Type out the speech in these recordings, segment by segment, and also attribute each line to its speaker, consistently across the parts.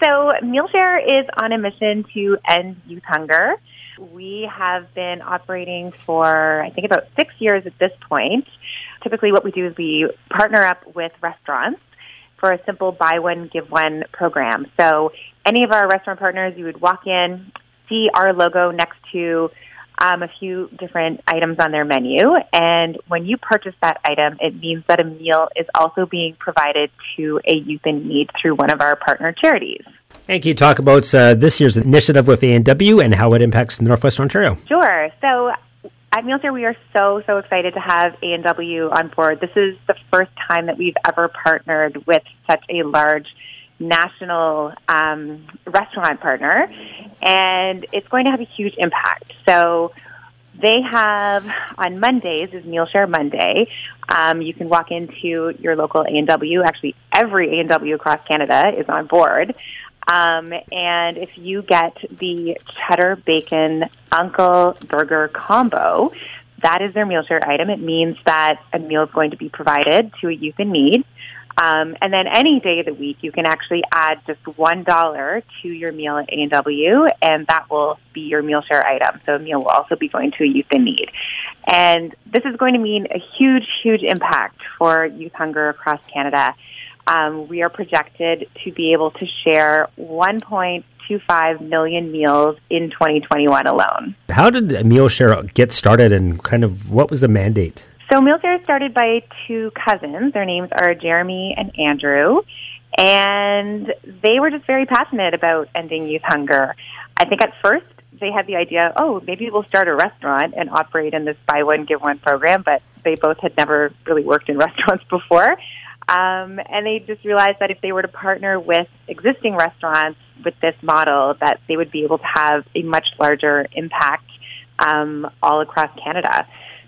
Speaker 1: So MealShare is on a mission to end youth hunger. We have been operating for, I think, about 6 years at this point. Typically what we do is we partner up with restaurants for a simple buy one, give one program. So any of our restaurant partners, you would walk in, see our logo next to a few different items on their menu. And when you purchase that item, it means that a meal is also being provided to a youth in need through one of our partner charities.
Speaker 2: And can you talk about this year's initiative with A&W and how it impacts Northwestern Ontario?
Speaker 1: Sure. So at MealShare, we are so excited to have A&W on board. This is the first time that we've ever partnered with such a large national restaurant partner, and it's going to have a huge impact. So they have, on Mondays, is MealShare Monday. You can walk into your local A&W. Actually, every A&W across Canada is on board. And if you get the cheddar bacon Uncle Burger combo, that is their MealShare item. It means that a meal is going to be provided to a youth in need. And then any day of the week, you can actually add just $1 to your meal at A&W, and that will be your MealShare item. So a meal will also be going to a youth in need. And this is going to mean a huge impact for youth hunger across Canada. We are projected to be able to share 1.25 million meals in 2021 alone.
Speaker 2: How did MealShare get started, and kind of what was the mandate?
Speaker 1: So MealShare started by two cousins. Their names are Jeremy and Andrew, and they were just very passionate about ending youth hunger. I think at first they had the idea, maybe we'll start a restaurant and operate in this buy one, give one program, but they both had never really worked in restaurants before. And they just realized that if they were to partner with existing restaurants with this model, that they would be able to have a much larger impact all across Canada.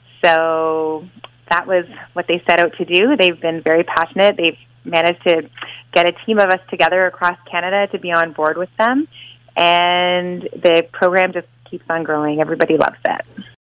Speaker 1: So that was what they set out to do. They've been very passionate. They've managed to get a team of us together across Canada to be on board with them. And the program just keeps on growing. Everybody loves it.